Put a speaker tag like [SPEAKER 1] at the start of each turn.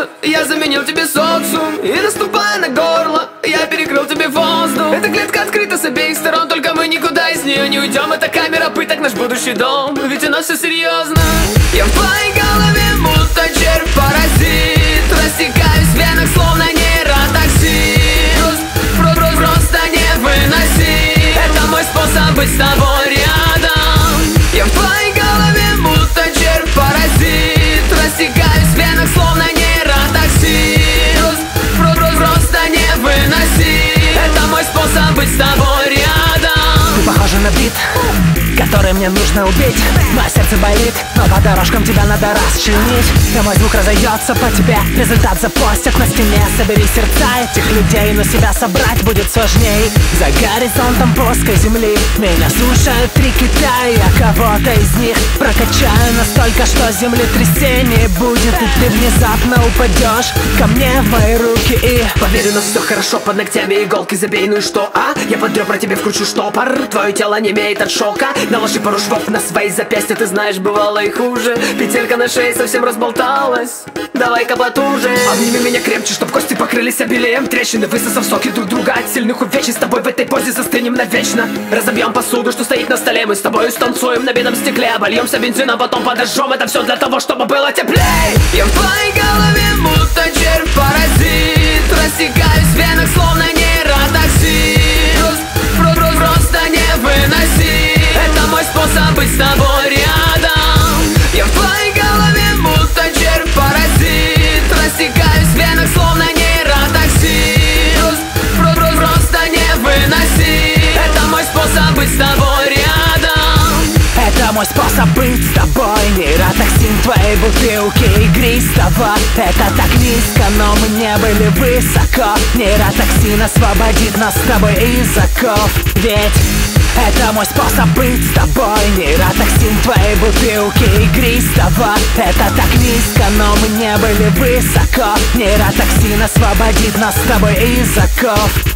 [SPEAKER 1] солнце. Я заменил тебе социум, и наступая на горло, я перекрыл тебе воздух. Эта клетка открыта с обеих сторон, только мы никуда из нее не уйдем. Это камера пыток, наш будущий дом, ведь у нас все серьезно. Я в твоей голове будто червь-паразит, растекаюсь в венах, словно нейротоксин. Просто не выноси, это мой способ быть с тобой рядом. Я в твоей голове будто червь-паразит, растекаюсь в венах, словно нейротоксин. Просто не выноси, это мой способ быть с тобой рядом.
[SPEAKER 2] Ты похожа на бит, который мне нужно убить. Мое сердце болит, но по дорожкам тебя надо расчленить. И мой звук разойдется по тебе, результат запостят на стене. Собери сердца этих людей, но себя собрать будет сложней. За горизонтом плоской земли меня слушают 3 кита, и я кого-то из них прокачаю настолько, что землетрясение будет. И ты внезапно упадешь ко мне в мои руки и...
[SPEAKER 1] Поверь, у нас все хорошо, под ногтями иголки забей, ну и что, а? Я под ребра тебе вкручу штопор, твое тело немеет от шока. Наложи пару швов на свои запястья, ты знаешь, бывало и хуже. Петелька на шее совсем разболталась, давай-ка потуже. Обними меня крепче, чтоб кости покрылись обилием трещины, высосав соки друг друга от сильных увечий. С тобой в этой позе застынем навечно. Разобьем посуду, что стоит на столе, мы с тобой станцуем на бедном стекле. Обольемся бензином, потом подожжем, это все для того, чтобы было теплей. Я в твоей голове будто червь-паразит, растекаюсь в венах, словно нейротоксин. Просто не выноси, это мой способ быть с тобой рядом. Я в твоей голове будто червь-паразит, растекаюсь в венах, словно нейротоксин. Просто не выноси, это мой способ быть с тобой рядом.
[SPEAKER 2] Это мой способ быть с тобой. Нейротоксин твоей бутылки игристого. Это так низко, но мы не были высоко. Нейротоксин освободит нас с тобой из оков. Ведь это мой способ быть с тобой. Нейротоксин твоей бутылки игристого. Это так низко, но мы не были высоко. Нейротоксин освободит нас с тобой из оков.